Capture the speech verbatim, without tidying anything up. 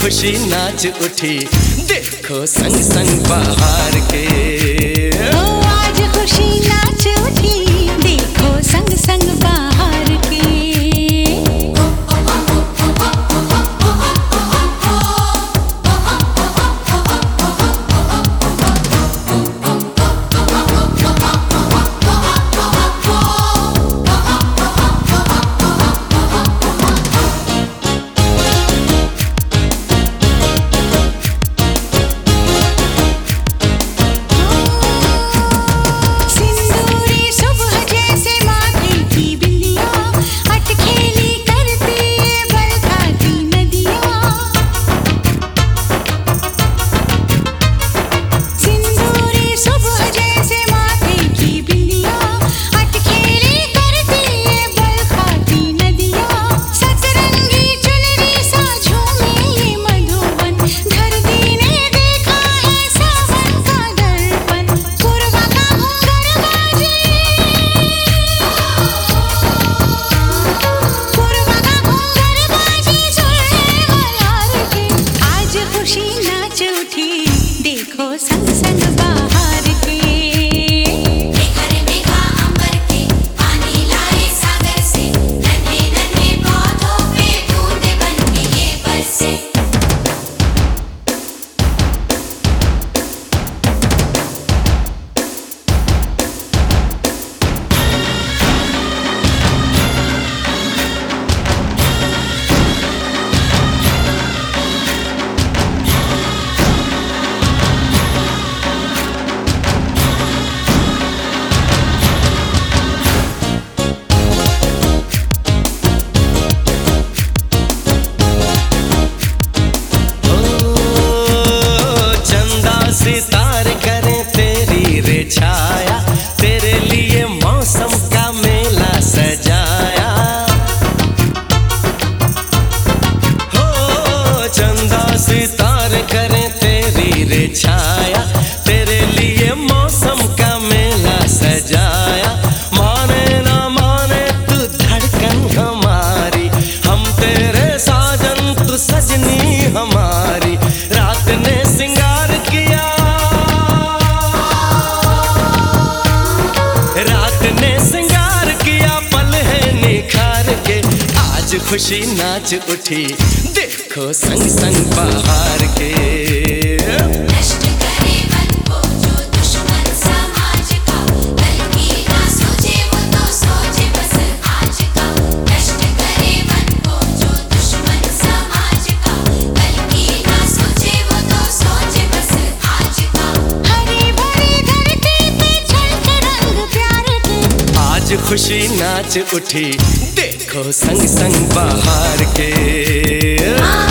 खुशी नाच उठी, देखो संग संग बाहर के। ओ आज खुशी नाच उठी, देखो संग संग बाहर के। संग संग बाहर के। मेघा मेघा अंबर के पानी लाए सागर से, नन्हे नन्हे पौधों पे बूंदे बन के ये बरसे। सितारे करें तेरी रे छाया, तेरे लिए मौसम का मेला सजाया। हो चंदा सितारे करें तेरी रे छाया, तेरे लिए मौसम का मेला सजाया। माने ना माने तू धड़कन हमारी, हम तेरे साजन तू सजनी हमारी। रात ने सिंगार किया, रात ने सिंगार किया, पल है निखार के। आज खुशी नाच उठी, देखो संग संग बाहर के। नष्ट करे मन को जो दुश्मन समाज का, कल की ना सोचे वो तो सोचे बस आज का। नष्ट करे मन को जो दुश्मन समाज का, कल की ना सोचे वो तो सोचे बस आज का। हरी भरी धरती पे छलके रंग प्यार के। आज खुशी नाच उठी, देखो संग संग बाहर के।